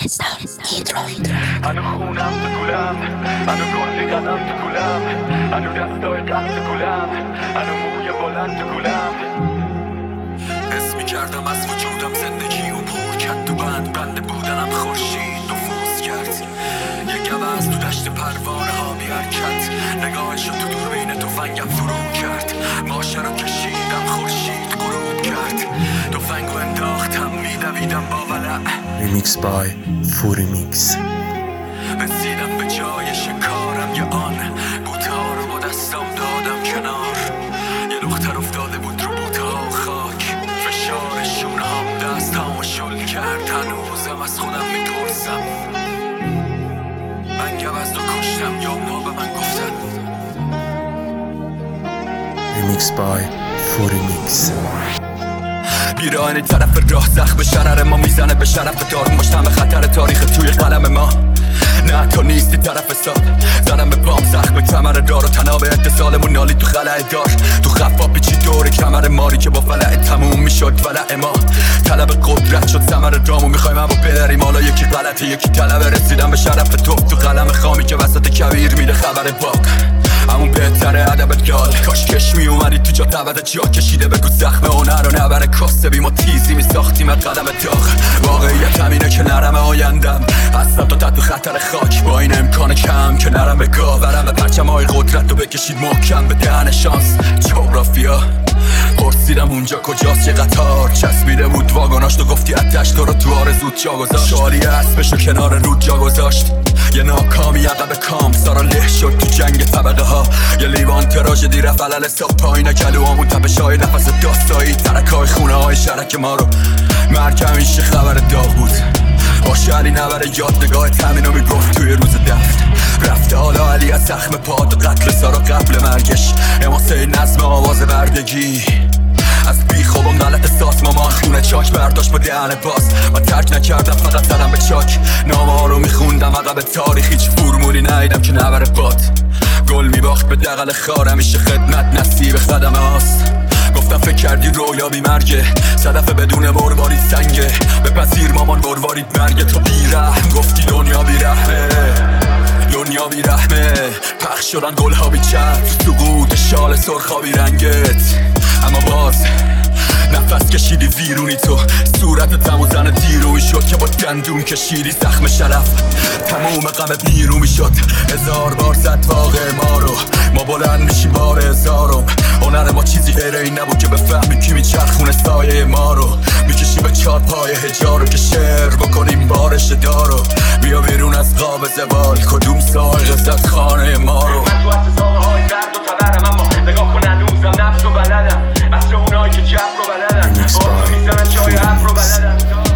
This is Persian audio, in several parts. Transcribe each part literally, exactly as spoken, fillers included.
هنو خونم تو کولم، هنو کلی قدم تو کولم، هنو دستای قد تو کولم، هنو موی بلند تو کولم. حس میکردم از وجودم زندگی و پر کرد تو بند بنده بودنم خورشید نفوذ کرد. یه گوه از تو دشت پروانه ها بی حرکت، نگاهشو تو دوربین تفنگم فرو کرد. ماشه رو کشیدم خورشید غروب کرد، تفنگو انداختم میدویدم با ولع. ریمیکس بای فوریمیکس. رسیدم به جای شکارم یه آن بوتا رو با دستم دادم کنار. یه دختر افتاده بود رو بوتا و خاک، فشار شونه هم دستامو شل کرد. هنوزم از خودم میپرسم من گوز رو کشتم یا اونا به من گفتن. ریمیکس بای فوریمیکس. بیرانی طرف راه زخم شرر ما میزنه به شرف دار. مشتم خطر تاریخ توی قلم ما، نه تو نیستی طرف حساب. زدم به پام زخم کمر دار و تناب اتصالمون نالی تو خلع دار. تو خفا پیچی دور کمر ماری که با فلع تموم میشد ولع ما. طلب قدرت شد ثمر رامو میخوایم اما بدریم. حالا یکی غلطه یکی طلبه، رسیدم به شرف تو تو قلم خامی که وسط کویر میده خبر باغ. همون بهتره ادبت گال، کاش کش می اومدی تو جا تبد جا کشیده بگو زخم هنر رو نبره کاسبی. ما تیزی می ساختیم قدم داغ. واقعیت همینه که نرم آیندم هستم تا تحت خطر خاک. با این امکان کم که نرم به گاورم و پرچم های قدرت رو بکشید محکم به دهن شانس. جغرافیا پرسیدم اونجا کجاست یه قطار چسبیده بود واگناش. تو گفتی اتش تو رو تو آرزوت جا گذاشت. شالی اسبشو کنار رود جا گذاشت. یه ناکامی عقب کام سارا له شد تو جنگ طبقه ها. یه لیوان تراژدی رفت علل حساب پایین کلوامون تپش های نفس داستایی. ترکای خونه های شرک ما رو مرگ همیشه خبر داغ بود. باشه علی نبره یادگاه تمینو میگفت توی روز دفت. رفته حالا علی از زخم پاد قتل سارا قبل مرگش. اماسه نظم آواز بردگی از بی خوابم غلط احساس. مامان خونه چاک برداشت با دهن باز. من ترک نکردم فقط زدم به چاک. نامه ها رو میخوندم عقب تاریخ، هیچ فرمولی ندیدم که نبره باد. گل میباخت به دقل خار، همیشه خدمت نصیب خدمه هاست. گفتم فکر کردی رویا بی مرگه، صدف بدون مروارید سنگه. بپذیر مامان مروارید مرگه. تو بیرحم گفتی دنیا بیرحمه، دنیا بیرحمه. پخش شدن گل ها بی چت، تو سقوط شال سرخا بی رنگت. اما باز نفس کشیدی ویرونی تو، صورت تمو زن دیروی شد که با دندون کشیدی زخم شرف. تموم غم بیرومی شد، هزار بار زد واقع ما رو. ما بلند میشیم بار هزارم. هنر ما چیزی غیر این نبود که بفهمیم کی میچرخونه سایه ما رو. میکشیم به چار پای هجارو که شعر بکنیم بارش دارو. بیا بیرون از قاب زبال، کدوم سایق زد خانه ما رو. من تو اتزاقه های درد و تبرم، اما نگاه کن هنوزم نفس و بلدم. اصل اونایی که جب رو بلدن با میزنن جای حرف رو بلدن.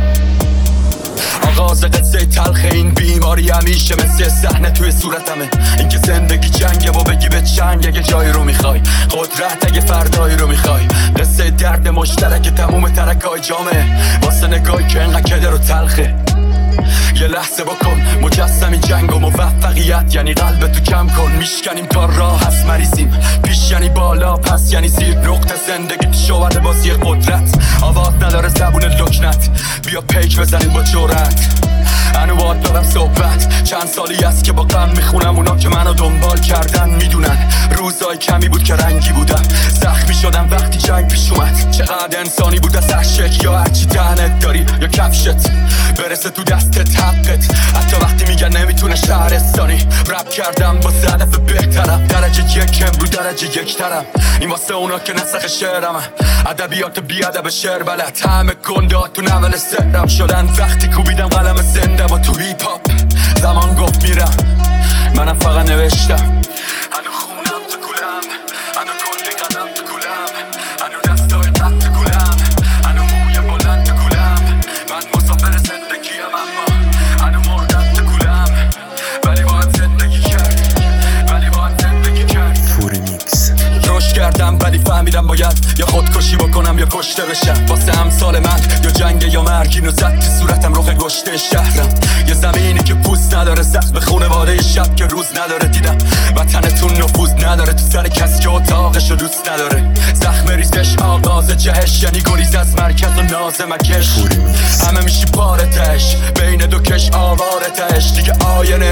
آغاز قصه تلخ این بیماری همیشه مثل صحنه توی صورتمه. اینکه زندگی جنگه و بگی به چنگ اگه جایی رو میخوای، قدرت اگه فردایی رو میخوای. قصه درد مشترک تموم ترکای جامعه واسه نگاهی که انقدر کدر و تلخه. یه لحظه بکن مجسمی جنگ و موفقیت یعنی قلب تو کم کن. میشکنیم تا راه هست مریضیم، پیش یعنی بالا پس یعنی زیر. نقطه زندگی شوهد بازی قدرت، آواز نداره زبون لکنت. بیا پیک بزنیم با جرأت. هنو باید دارم صحبت، چند سالی است که با غم میخونم. اونا که منو دنبال کردن میدونن روزای کمی بود که رنگی بودم. زخمی شدم وقتی جنگ پیش اومد. چقدر انسانی بود از هر شک، یا هرچی دهنت داری یا کفشت برسه تو دستت حقت. حتی وقتی میگن نمیتونه شهرستانی. رپ کردم با هدف بهترم، درجه یکم رو درجه یک ترم. این واسه اونا که نسخ شعرم، ادبیات بی ادب شعر بلد. همه گندات تو نول سهرم شدن وقتی کوبیدم قلم زنده با تو هیپ هاپ. زمان گفت میرم، منم فقط نوشتم. هنو خونم تو کولم، هنو کلی قدم تو کولم، هنو دستای قد تو کولم، هنو موی بلند تو کولم. من مسافر زندگیم اما هنو مردم تو کولم. ولی باید زندگی کرد، ولی باید زندگی کرد. فوریمیکس. روش کردم ولی فهمیدم باید یا خودکشی بکنم یا کشته بشم. واسه همسال من یا جنگ یا مرگ. اینو زد تو صورتم رخ گشته شهرم. یه زمینی که پوست نداره، زخم خونواده شب که روز نداره. دیدم وطنتون نفوذ نداره تو سر کسی که اتاقشو دوست نداره. زخم ریزش آغاز جهش یعنی گریز از مرکز و ناز مکش. همه میشی پاره تش بین دو کش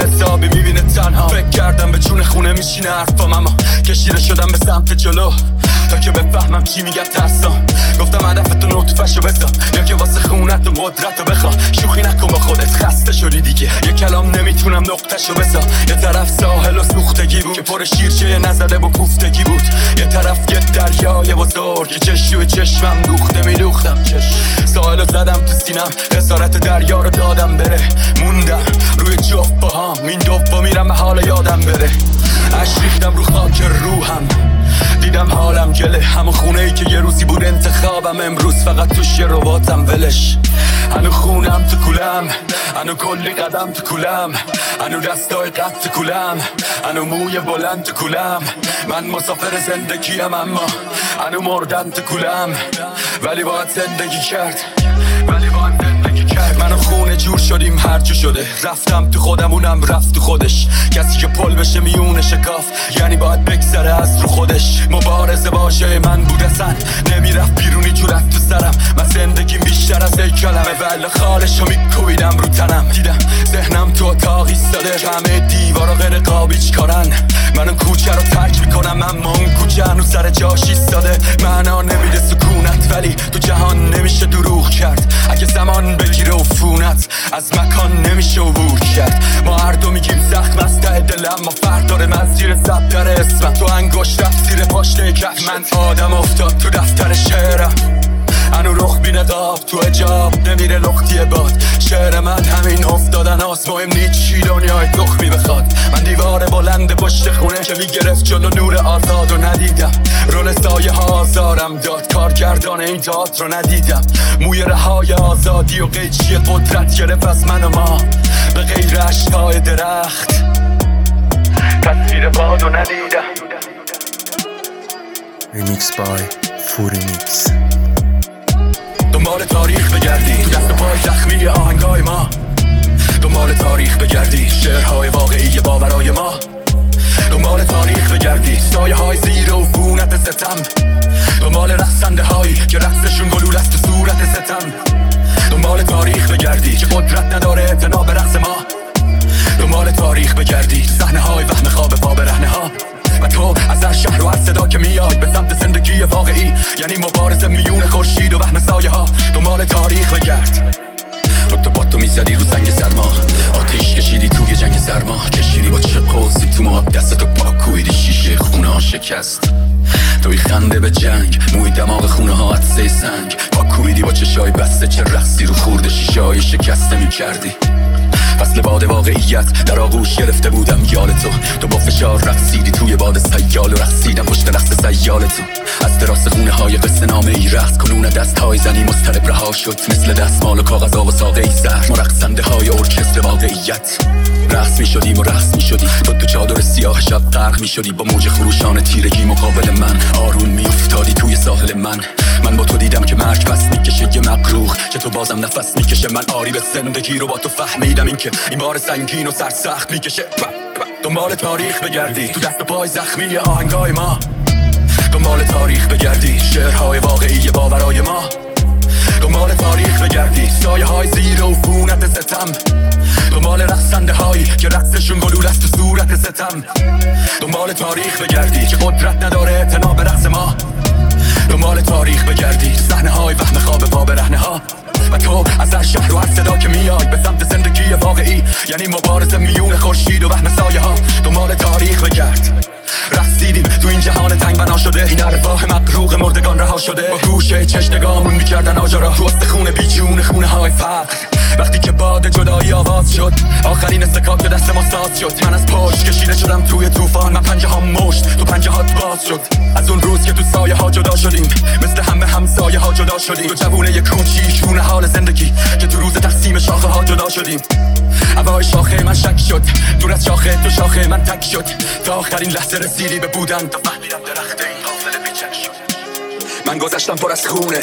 حسابی میبینه تنها. فکر کردم به جون خونه میشینه حرفام، اما کشیده شدم به سمت جلو تا که بفهمم چی میگه ترسام. گفتم هدفتو نطفشو بزن یا که واسه خونت و قدرتو بخوا. شوخی نکن با خودت، خسته شدی دیگه. یه کلام نمیتونم نقطهشو بزن. یه طرف ساحل و سوختگی بود که پر شیرچه نزده با کوفتگی بود، یه طرف یه دریای بزرگ که چشوی چشمم دوخته میدوختم. ساحل رو زدم تو سینم، خسارت دریا رو دادم بره. موندم روی جفت با هم، این دوبا میرم به حال یادم بره. عشق ریختم رو خاک روحم، دیدم حالم گله. همون خونه ای که یه روزی بود انتخابم، امروز فقط توش یه رباتم ولش. هنو خونم تو کولم، هنو کلی قدم تو کولم، هنو دستای قد تو کولم، هنو موی بلند تو کولم. من مسافر زندگیم اما هنو مردن تو کولم، ولی باید زندگی کرد، ولی باید زندگی کرد. من و خونه جور شدیم هرچی شده، رفتم تو خودم اونم رفت تو خودش. کسی که پل بشه میونه شکاف، یعنی باید بگذره از رو خودش. مبارزه باشه من بود اصلا نمیرفت بیرونی جورت تو سرم. من زندگیم بیشتر از یک کلمه، ولی خالشو میکویدم رو تنم. دیدم ذهنم تو اتاق ایستاده، همه دیوارا غیر قابی چیکارن. من اون کوچه رو ترک میکنم، اما اون کوچه هنوز سر جاش ایستاده. معنا نمیده سکونت، ولی تو جهان نمیشه دروغ کرد. اگه زمان بگیره عفونت، از مکان نمیشه عبور کرد. ما هر دو میگیم زخم از ته دلم، ما فرق داره من زیر زبدر اسمم. تو انگشت رفت زیر پاشنه کف، من آدم افتاد تو دفتر شعرم. هنو رخ بی نقاب تو حجاب نمیره لختی باد. شعر من همین افتادن هاست، مهم نیست چی دنیای تخمی بخواد. من دیوار بلند پشت خونه که میگرفت جلو نور آزاد رو ندیدم. رول سایه ها آزارم داد، کارگردان این تئاتر رو ندیدم. موی رهای آزادی و قیچی قدرت گرفت از من و ما، به غیر اشکای درخت تصویر باد رو ندیدم. Remix by فوریمیکس. دنبال تاریخ بگردی، تو دست و پای زخمی آهنگای ما. دنبال تاریخ بگردی، شعرهای واقعی باورای ما. دنبال تاریخ بگردی، سایه های زیر و فونت ستم. دنبال رقصنده هایی که رقصشون گلول است تو صورت ستم. دنبال تاریخ بگردی که قدرت نداره اعتنا به رقص ما. دنبال تاریخ بگردی، صحنه های وهم خواب پا برهنه ها. و تو از هر شهر و هر صدا که میاد به سمت زندگی واقعی، یعنی مبارزه میون خورشید و وهم سایه ها. دنبال تاریخ بگرد. تو با تو میزدی رو سنگ سرما، آتیش کشیدی توی جنگ سرما. کشیدی با چه قوسی تو ما، دستتو پاکویدی شیشه خونه ها شکست. توی خنده به جنگ، موی دماغ خونه ها عدسه سنگ. پاکویدی با چشای بسته، چه رقصی رو خورده شیشه های شکسته میکردی. فصل باد واقعیت در آغوش گرفته بودم یاد تو. تو با فشار رقصیدی توی باد سیال و رقصیدم پشت رقص سیال تو. از تراس خونه های قصه نامه ای رقص کنون دست های زنی مضطرب رها شد، مثل دستمال و کاغذ و ساقه ای زهر. ما رقصنده های ارکستر واقعیت رقص می شدیم و رقص می شدی. تو تو چادر سیاه شب غرق می شدی، با موج خروشان تیرگی مقابل من آروم می افتادی توی ساحل من. من با تو دیدم که مرگ پس میکشه یه مقروخ، که تو بازم نفس میکشه. من آری به زندگی رو با تو فهمیدم، این که این بار سنگین و سرسخت میکشه. دنبال تاریخ بگردی، تو دست و پای زخمی آهنگای ما. دنبال تاریخ بگردی، شعرهای واقعی باورای ما. دنبال تاریخ بگردی، سایه های زیر و فونت ستم. دنبال رقصنده هایی که رقصشون گلول است تو صورت ستم. دنبال تاریخ بگردی که قدرت نداره اعتنا به رقص ما. دنبال تاریخ بگردی، صحنه های وهم خواب پا برهنه ها. و تو از هر شهر و هر صدا که میای به سمت زندگی واقعی، یعنی مبارزه میون خورشید و وهم سایه ها. دنبال تاریخ بگرد. رقصیدیم تو این جهان تنگ بنا شده، این ارواح مغروق مردگان رها شده. با گوشه چشنگامون میکردن آجارا تو استخونه بیجون خونه های فقر. وقتی که باد جدایی آواز شد، آخرین استکاک دست ما ساز شد. من از پشت کشیده شدم توی طوفان، من پنجه ها مشت تو پنجه هات باز شد. از اون روز که تو سایه ها جدا شدیم، مثل همه همسایه ها جدا شدیم. تو جوونه یک کوچیک حال زندگی که تو روز تقسیم شاخه ها جدا شدیم. هوای شاخه من شک شد، دور از شاخه تو شاخه من تک شد. تا آخرین لحظه رسیدی به بودن، تا فهمیدم درخت این حافظه بیچک شد. من گذشتم پر از خونه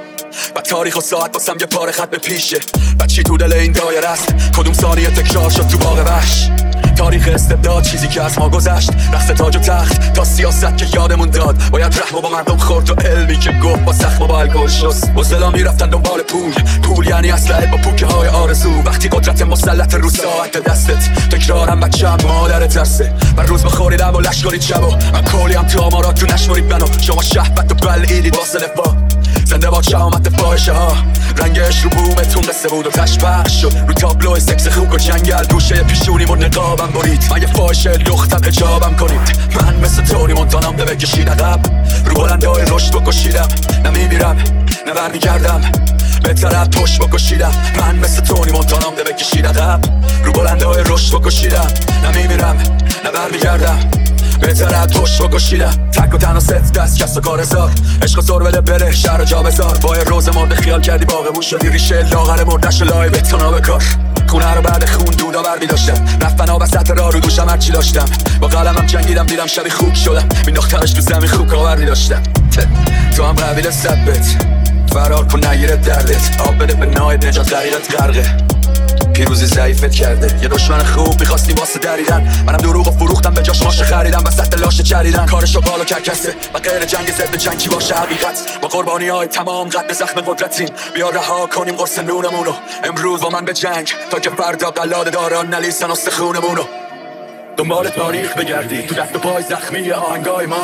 و تاریخ و ساعت باسم یه پاره خط به پیشه. و چی تو دل این دایره است، کدوم ثانیه تکرار شد تو باغ وحش. تاریخ استبداد، چیزی که از ما گذشت، رقص تاج و تخت تا سیاست که یادمون داد. باید رحم با مردم خورد و علمی که گفت با سخت و با الکل شست. وزلا میرفتن دنبال پول، پول یعنی اسلحه با پوکه های آرزو. وقتی قدرت مسلط رو ساعت دستت، تکرارم بچه هم مادر ترسه. من روز بخوریدم و لشکارید شبا، من کلیم تو آمارات تو نشمارید بنا. شما شهبت و بلعیدید واسه لفا، زنده باد شهامت فاحشه ها. رنگش رو بومتون قصه بود و تشبه شد. رو تابلو سکس خوک و جنگل گوشه پیشونیم و نقابم برید. من یه فاحشه لختم اجابم کنید. من مثل تونی مونتانام به بکشید عقب، رو بلندای رشد بکشیدم. نمیمیرم نه برمیگردم، بهتر پشت بکشیدم. من مثل تونی مونتانام به بکشید عقب، رو بلندای رشد بکشیدم. نمیمیرم نه برمیگردم، بهتر از پشت بکشیدم. تک و تنها ست دست کس و کار هزار، عشق زور بده بره شهر جا بزار. با روز مرده خیال کردی باغمون شدی ریشه لاغر مردش لای بتونا بکار. خونه رو بعد خون دودا بر می داشتم، رفت بنا وسط راه رو دوشم هرچی داشتم. با قلمم جنگیدم دیدم شبی خوک شدم، مینداختمش تو زمین خوک آوردی داشتم. تو هم قبیل صدبت فرار کن نگیره دردت، آب بده به نایب نجات غریقت غرقه. پیروزی ضعیفت کرده یه دشمن خوب میخواستی واسه دریدن. منم دروغ و فروختم به جاش ماشه خریدم، وسط لاشه چریدن. کارشو بالا کرکسه و غیر جنگ زد به جنگ کی باشه حقیقت. با قربانی های تمام قد زخم قدرتیم، بیا رها کنیم قرص نونمونو امروز با من به جنگ، تا که فردا قلاده داران نلیسن استخونمونو. دنبال تاریخ بگردی تو دست و پای زخمی آهنگای ما،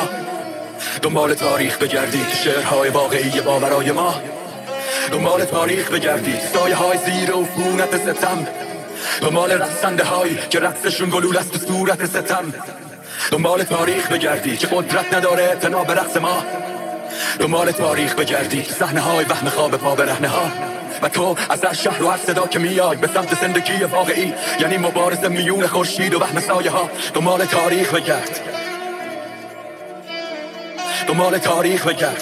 دنبال تاریخ بگردی تو شعرهای واقعی باورای ما. دنبال تاریخ بگردی سایه های زیر و فونت ستم، دنبال رقصنده هایی که رقصشون گلول است تو صورت ستم. دنبال تاریخ بگردی که قدرت نداره اعتنا به رقص ما، دنبال تاریخ بگردی صحنه های وهم خواب پا برهنه ها. و تو از هر شهر و هر صدا که میای به سمت زندگی واقعی، یعنی مبارزه میون خورشید و وهم سایه ها. دنبال تاریخ بگرد، دنبال تاریخ بگرد.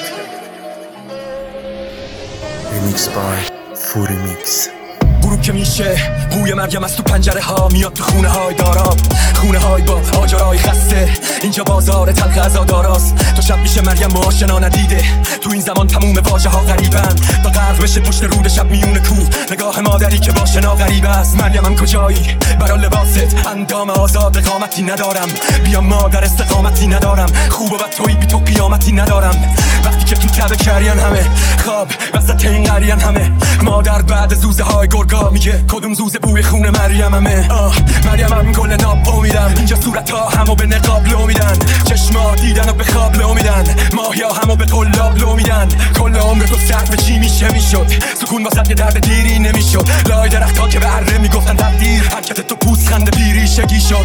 Remix by Furimix. غروب که میشه بوی مریم از تو پنجره ها میاد تو خونه های داراب، خونه های با آجرای خسته. اینجا بازار تلخ عزاداراست، تو شب میشه مریم آشنا ندیده. تو این زمان تموم واژه ها غریبن، تا غرق بشه پشت رود شب میون کوه. نگاه مادری که باشه ناغریب است. مریم هم کجایی برا لباست، اندام آزاد قامتی ندارم. بیا مادر استقامتی ندارم، خوب و بد توی بی تو قیامتی ندارم. وقتی که تو کعبه کریان همه خواب وسط این قریان همه، مادر بعد زوزه های گرگا میگه کدوم زوزه بوی خون مریم همه. آه مریم هم گل ناب امیدم، اینجا صورت ها همو به نقاب لو میدن، چشما دیدن و به خواب لو میدن، ماهیا همو به قلاب لو میدن. کل عمر تو صرف چی میشه میشد، سکون واسط یه درد دیری نمیشد. لای درخت ها که به اره میگفتن تقدیر، حرکت تو پوست خنده پیری شگی شد.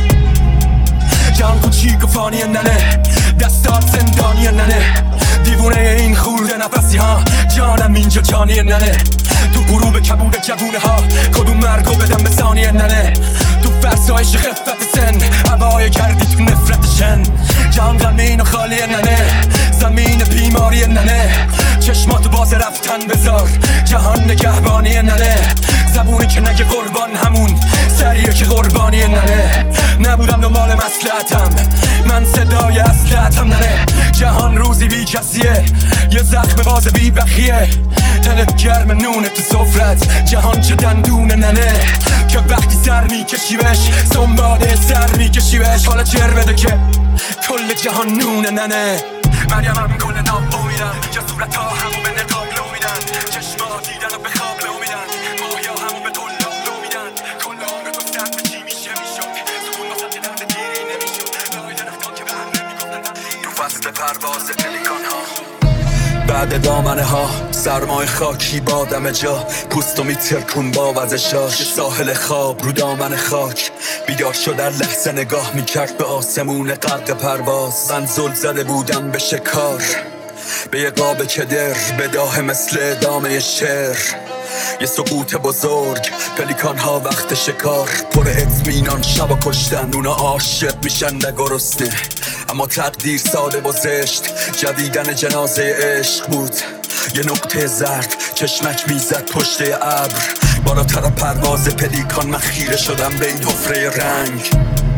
جان کوچیک و فانی ننه، دستات زندانی ننه، دیوونه این خورده نفسی ها. جانم اینجا جانی ننه، تو غروب کبود جوونه ها کدوم مرگو بدم به ثانیه ننه. تو فرسایش خفت سن هوای کردی تو نفرت شن. جان غمین و خالی ننه، زمین بیماری ننه، چشماتو باز رفتن بذار، جهان نگهبانی ننه. زبونی که نگه قربان همون سریع که قربانی ننه. نبودم دنبال مصلحتم، من صدای اصلحتم ننه. جهان روزی بی کسیه، یه زخم باز بی بخیه. دلت گرم نونه تو سفرت، جهان چه دندونه ننه. که وقتی سر میکشی بهش سنباده سر میکشی بهش، حالا چر بده که کل جهان نونه ننه. مریم هم کل ناب امیدم، اینجا صورت ها همو به نقاب لو میدن، چشما دیدن و به خواب لو میدن، ماهیا همو به قلاب لو میدن. کل عمر تو سر به چی میشه میشد، سکون واسط یه درد دیری نمیشد. لای درخت ها که به هر نمیگفتن تقدیر، تو فصل پرواز پلیکان ها. بعد دامنه ها سرمای خاکی بادم جا، پوستو میترکون با وزشاش. ساحل خواب رو دامن خاک، بیدار شد در لحظه نگاه میکرد به آسمون غرق پرواز. من زل زده بودم به شکار، به یه قاب کدر بداه مثل ادامه شعر. یه سقوط بزرگ، پلیکان ها وقت شکار، پر اطمینان شب و کشتن. اونا عاشق میشن نگرسنه، اما تقدیر ساده و زشت. جدیدن جنازه عشق بود، یه نقطه زرد چشمک میزد پشت ابر. بالاتر پرواز پلیکان من خیره شدم به این حفره رنگ،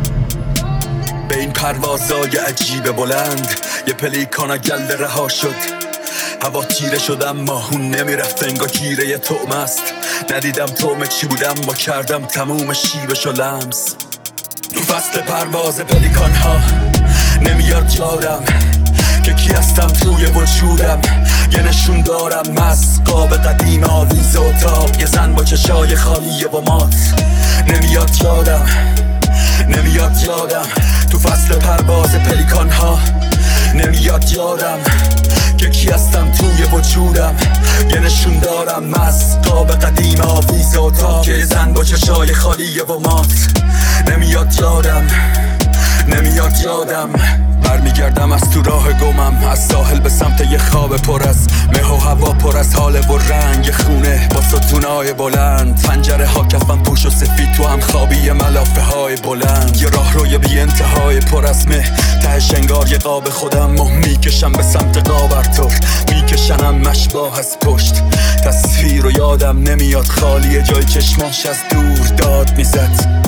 به این پروازای عجیب بلند. یه پلیکان گله رها شد، هوا تیره شدم، ماهون نمیرفت انگار گیره یه طعم است. ندیدم طعم چی بودم با کردم تموم شیبشو لمس. تو فصل پرواز پلیکان ها نمیاد یادم که کی هستم توی وجودم. یه نشون دارم مسقاب قدیم آویز اتاق، یه زن با چشای خالیه و مات. نمیاد یادم نمیاد یادم تو فصل پرواز پلیکان ها نمیاد یادم که کی هستم توی وجودم. یه نشون دارم مسقاب قدیم آویز اتاق، یه زن با چشای خالیه و مات. نمیاد یادم نمیاد یادم برمیگردم از تو راه گمم، از ساحل به سمت یه خواب پر از مه و هوا، پر از حال و رنگ خونه با ستونای بلند. پنجره ها کفم پوش و سفید، تو هم خوابی ملافه های بلند. یه راه روی بی انتهای پر از مه، تهش انگار یه قاب خودم و میکشم به سمت قابرتور. میکشنم مشباه از پشت، تصویر و یادم نمیاد، خالی جای چشماش از دور داد میزد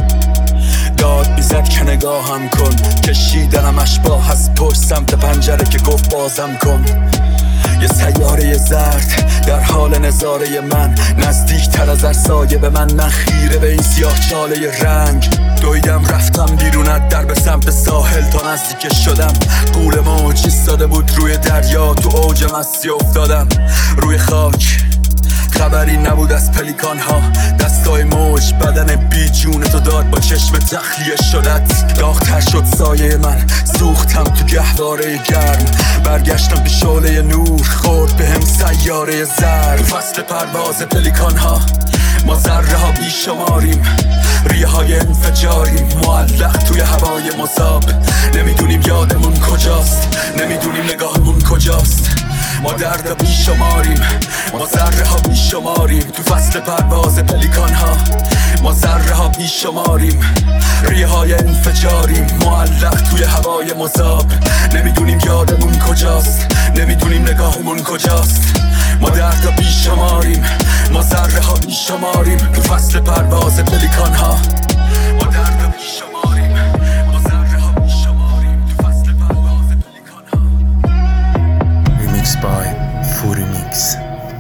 داد میزد که نگاهم کن. کشیدنم اشباه از پشت سمت پنجره که گفت بازم کن. یه سیاره زرد در حال نظاره من، نزدیک تر از هر سایه به من، من خیره به این سیاه چاله رنگ. دویدم رفتم بیرون از در به سمت ساحل، تا نزدیک شدم قول موج ایستاده بود روی دریا. تو اوج مستی افتادم روی خاک، خبری نبود از پلیکان ها. دستای موج بدن بی جون تو داد، با چشم تخلیه شدت داغ‌تر شد سایه من. سوختم تو گهواره گرم، برگشتم به شعله نور، خورد به هم سیاره زرد. فصل پرواز پلیکان ها ما ذره ها بی شماریم، ریه های انفجاریم، معلق توی هوای مذاب. نمیدونیم یادمون کجاست، نمیدونیم نگاهمون کجاست. ما درد بی شماریم، ما ذره ها بی شماریم. تو فصل پرواز پلیکان ها ما ذره ها بی شماریم، ریه های انفجاریم، معلق توی هوای مذاب. نمیدونیم یادمون کجاست، نمیدونیم نگاهمون کجاست. ما درد بی شماریم، ما ذره ها بی شماریم. تو فصل پرواز پلیکان ها ما درد بی شماریم، ما ذره ها بی شماریم. تو فصل پرواز پلیکان ها. Remix by فوری میکس.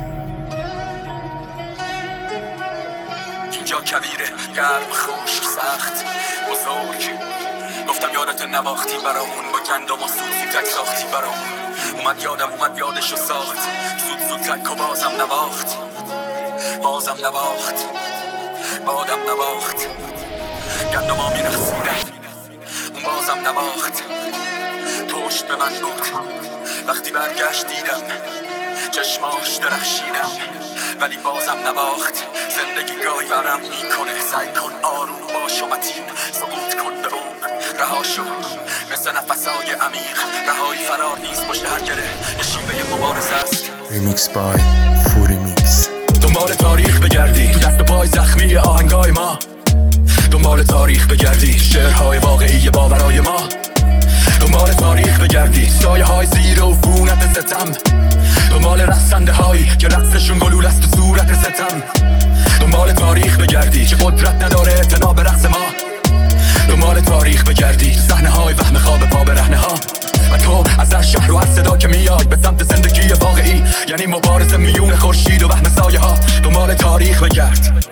اینجا کبیره، گرم، خشک، سخت، بزرگ. گفتم یادت نواختی برامون، با گندم و سوزی تک ساختی برامون. اومد یادم اومد یادشو ساخت، زود زود تک و بازم نواخت، بازم نواخت، بادم نواخت. گندم ها میرخصیدم، اون بازم نواخت. پشت به من بود وقتی برگشت دیدم، چشماش درخشیدم ولی بازم نواخت. زندگی گاهی ورم میکنه، سعی کن آروم باش و متین، سقوط کن به عمق، رها شو مثل نفسای عمیق. رهایی فرار نیست، پشت هر گره یه شیوه مبارزه است. Remix by فوری میکس. دنبال تاریخ بگردی، تو دست و پای زخمی آهنگای ما. دنبال تاریخ بگردی، شعرهای واقعی باورای ما. دنبال تاریخ بگردی، سایه های زیر و فونت ستم. دنبال رقصنده هایی که رقصشون گلول است تو صورت ستم. دنبال تاریخ بگردی که قدرت نداره اعتنا به رقص ما. دنبال تاریخ بگردی، صحنه های وهم خواب پا برهنه ها. و تو از هر شهر و هر صدا که میای به سمت زندگی واقعی، یعنی مبارزه میون خورشید و وهم سایه ها. دنبال تاریخ بگرد.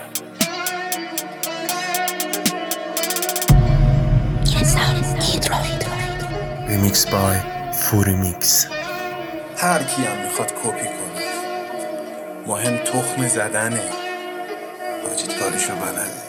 Remix by فوری میکس. هر کی هم میخواد کپی کنه، مهم تخم زدنه. حاجیت کارشو بلده.